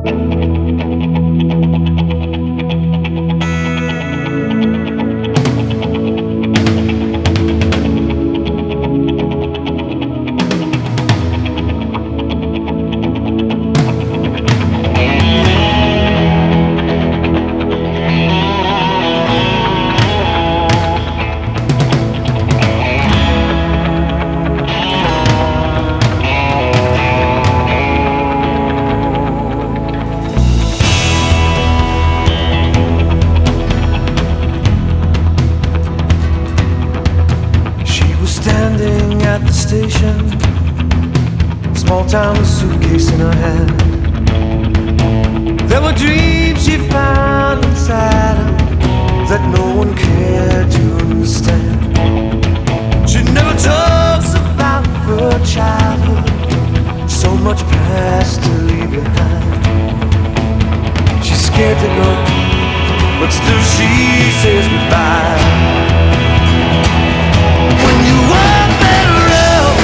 Standing at the station, small town suitcase in her hand. There were dreams she found inside her that no one cared to understand. She never talks about her childhood, so much past to leave behind. She's scared to go, but still she says goodbye. When you walk that road,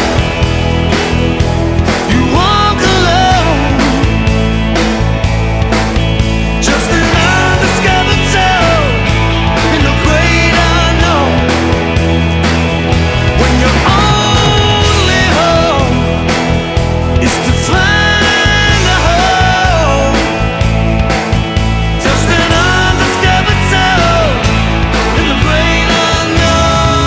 you walk alone, just an undiscovered soul in the great unknown. When your only hope is to find a home, just an undiscovered soul in the great unknown.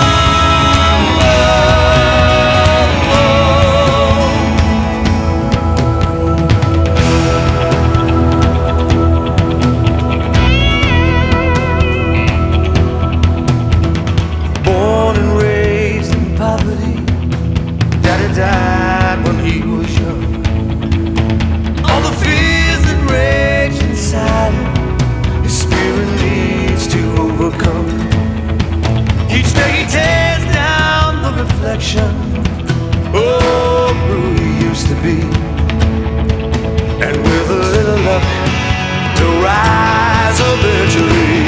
Died when he was young. All the fears that rage inside him, his spirit needs to overcome. Each day he tears down the reflection of who he used to be, and with a little luck, he'll rise eventually.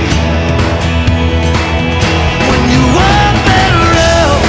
When you walk that road,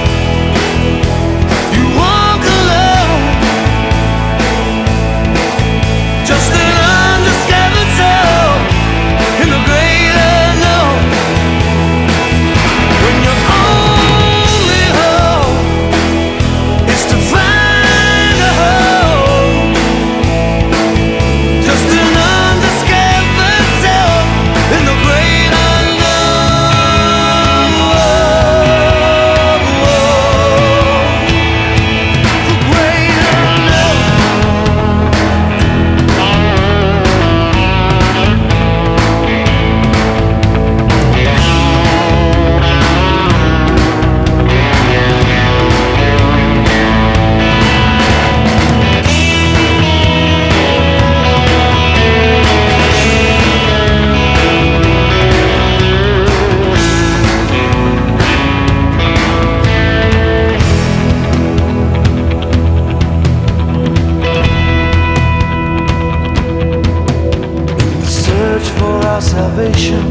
salvation,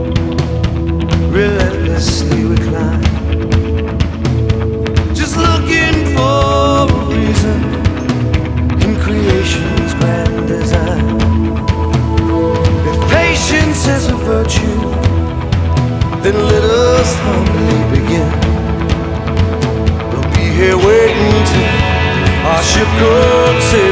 relentlessly we climb, just looking for a reason in creation's grand design. If patience is a virtue, then let us humbly begin. We'll be here waiting till our ship comes in.